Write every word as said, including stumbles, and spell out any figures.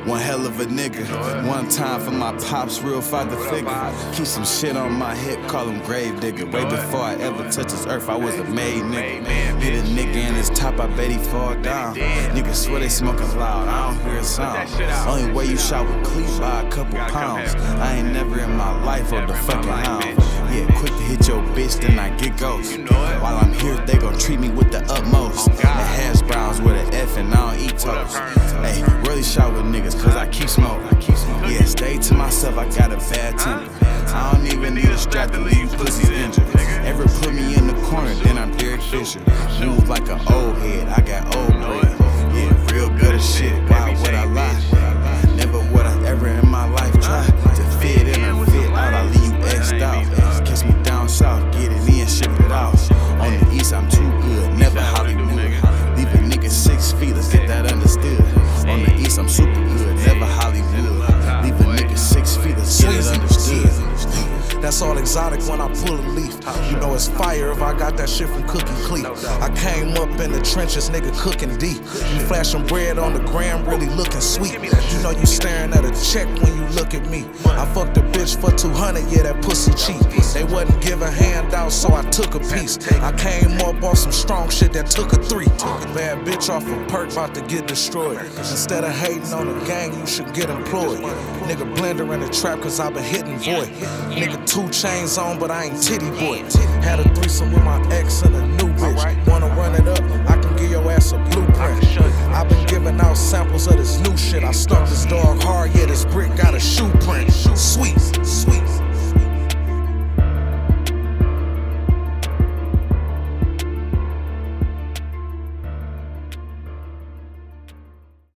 One hell of a nigga. One time for my pops, real father figure. Keep some shit on my hip, call him grave digger. Way before I ever touched this earth, I was a made nigga. Hit a nigga in his top, I bet he fall down. Niggas swear they smoking loud, I don't hear a sound. Only way you shot with cleats by a couple pounds. I ain't never in my life on the fucking hound. Yeah, quick to hit your bitch, then I get ghost. While I'm here, they gon' treat me with the utmost. And hash browns with an F and I don't eat toast. Hey, really shot with niggas cause I keep smoking. Yeah, stay to myself, I got a bad temper. I don't even need a strap to leave you pussies injured. Ever put me in the corner, then I'm Derek Fisher. Move like an old head, I got old bread. Yeah, real good as shit, why would I lie? Never would I ever in my life try to fit in or fit out, I leave you X'd out. Kiss me down south, get it in, ship it out. On the east, I'm too good, never Hollywood. Leave a nigga six feet, let's get that understood. On the east, I'm super good, never Hollywood. Leave a nigga six feet, let's get it understood. That's all exotic when I pull a leaf. You know it's fire if I got that shit from Cookie Cleat. I came up in the trenches, nigga cooking deep. You flashing bread on the gram, really looking sweet. You know you staring at a check when you look at me. I fucked a bitch for two hundred, yeah, that pussy cheap. They wasn't giving handouts, so I took a piece. I came up off some strong shit that took a three. Bad bitch off a perk, about to get destroyed. Instead of hating on the gang, you should get employed. Nigga blender in the trap, cause I been hitting void. Nigga two chains on, but I ain't titty boy. Had a threesome with my ex and a new bitch. Wanna run it up? I can give your ass a blueprint. I've been giving out samples of this new shit. I stuck this dog hard, yeah, this brick got a shoe print. Sweet, sweet.